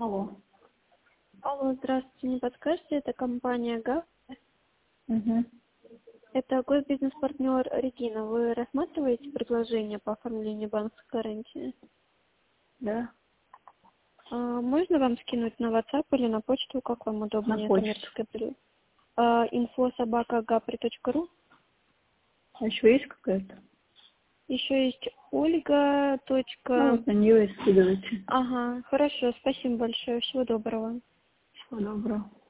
Алло. Алло, здравствуйте, не подскажете, это компания ГАП? Угу. Это госбизнес-партнер Регина. Вы рассматриваете предложение по оформлению банковской гарантии? Да. Можно вам скинуть на WhatsApp или на почту, как вам удобнее? На почту. info@gapri.ru. А еще есть какая-то? Еще есть Ольга. Ну, вот на нее и скидывайте. Ага, хорошо, спасибо большое, всего доброго. Всего доброго.